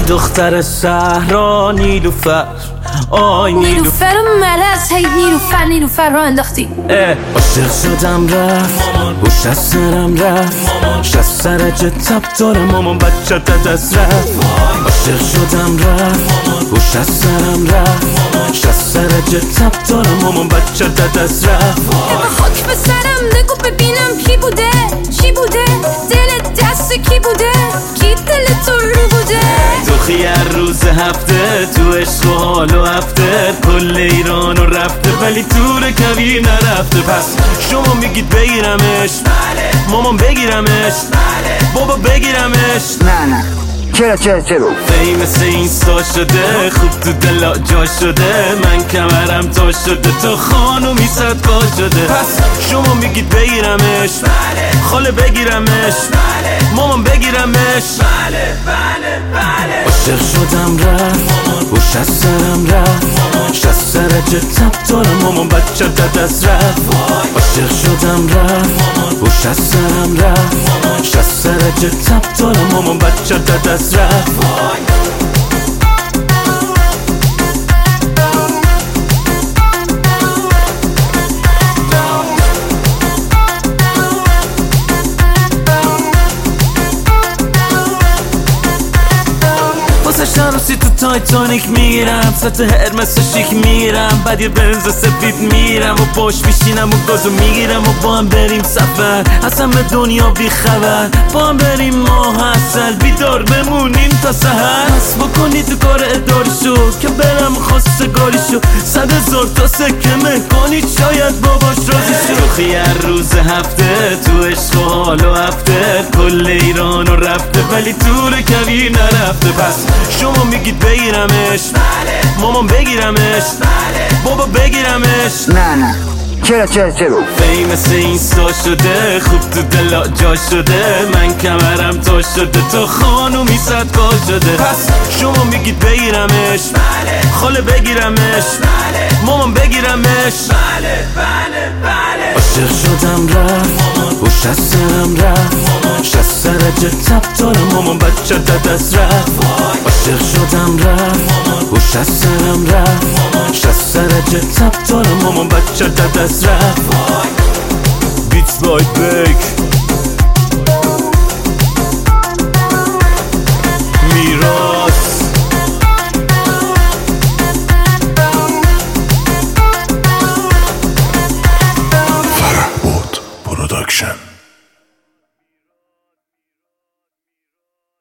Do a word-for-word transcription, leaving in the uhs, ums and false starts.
دختر صحرا نیلوفر، آی نیلوفر ملس، هی نیلوفر نیلوفر را انداختی. عاشق شدم رفت هوش از سرم رفت، شست سرج تب دارم مامان بچه دست رفت. عاشق شدم رفت هوش از سرم رفت، شست سرج تب دارم مامان بچه دست رفت. خاک به سرم نگو ببینم کی بوده چی بوده، دل دست کی بوده، کی دل تو رو بوده. تو خیار روز هفته تو عشق و حال و هفته کل ایران رو رفته ولی تور کویر نرفته. پس شما میگید بگیرمش، مامان بگیرمش، بابا بگیرمش. نه نه چرا چرا چرا فیمس اینستا شده، خوب تو دلا جا شده، من کمرم تا شده، تو خانومی صدقا شده. پس شما میگید بگیرمش، خاله بگیرمش، مامان بگیرمش. عاشق شدم رفت هوش از سرم رفت، شست سرج تب دارم مامان بچه دست رفت. عاشق شدم رفت هوش از سرم رفت، شست سرج تب دارم مامان بچه دست رفت. شانسی تو تایتانیک میرم، سطح هرمس شیک میرم، بعد یه بنز سفید میرم و باش میشینم و گازو میگیرم و با هم بریم سفر، اصلا به دنیا بی خبر، با هم بریم ماه اصل بیدار بمونیم تا سحر. بس بکنی تو کار اداری شو که برم خواستگاری شو، صد هزار تا سکه مهکنی شاید باباش راضی شو. خیار روز هفته تو عشق و حال و هفته کل ایران رو رفته ولی تور کویر نرفته. پس شما میگید بگیرمش، مامان بگیرمش، بابا بگیرمش. نه نه چرا چرا چرا فیمس اینستا شده، خوب تو دلا جا شده، من کمرم تا شده، تو خانومی صدقا شده. پس شما میگید بگیرمش، خاله بگیرمش، مامان بگیرمش. عاشق شدم رفت هوش از سرم رفت، شست سرج تب دارم مامان بچه دست رفت. عاشق شدم رفت هوش از سرم رفت، شست سرج تب دارم مامان بچه دست رفت. بیتس بای بیک